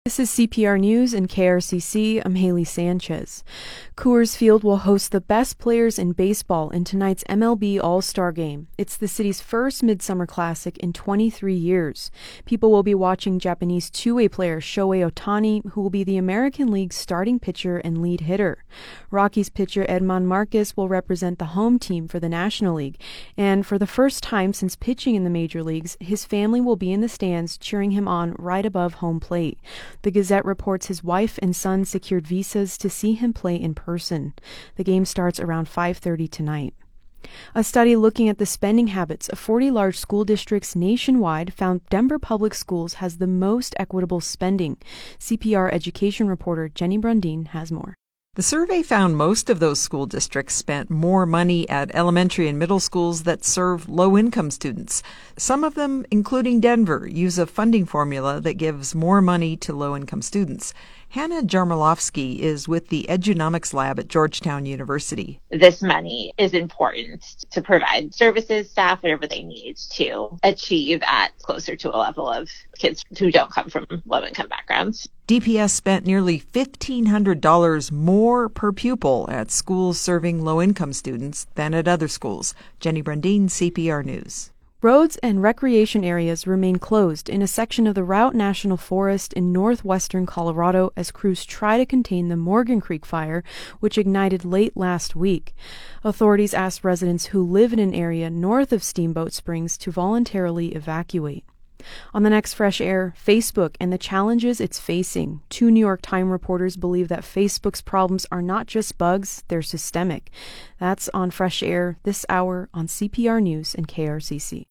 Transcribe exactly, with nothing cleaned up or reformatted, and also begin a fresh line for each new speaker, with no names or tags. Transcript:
This is C P R News and K R C C. I'm Haley Sanchez. Coors Field will host the best players in baseball in tonight's M L B All-Star Game. It's the city's first Midsummer Classic in twenty-three years. People will be watching Japanese two-way player Shohei Ohtani, who will be the American League's starting pitcher and lead hitter. Rockies pitcher Edman Marquez will represent the home team for the National League. And for the first time since pitching in the major leagues, his family will be in the stands cheering him on right above home plate. The Gazette reports his wife and son secured visas to see him play in person. The game starts around five thirty tonight. A study looking at the spending habits of forty large school districts nationwide found Denver Public Schools has the most equitable spending. C P R education reporter Jenny Brundin has more.
The survey found most of those school districts spent more money at elementary and middle schools that serve low-income students. Some of them, including Denver, use a funding formula that gives more money to low-income students. Hannah Jarmilovsky is with the Edunomics Lab at Georgetown University.
This money is important to provide services, staff, whatever they need to achieve at closer to a level of kids who don't come from low-income backgrounds.
D P S spent nearly fifteen hundred dollars more per pupil at schools serving low-income students than at other schools. Jenny Brundin, C P R News.
Roads and recreation areas remain closed in a section of the Routt National Forest in northwestern Colorado as crews try to contain the Morgan Creek fire, which ignited late last week. Authorities asked residents who live in an area north of Steamboat Springs to voluntarily evacuate. On the next Fresh Air, Facebook and the challenges it's facing. Two New York Times reporters believe that Facebook's problems are not just bugs, they're systemic. That's on Fresh Air this hour on C P R News and K R C C.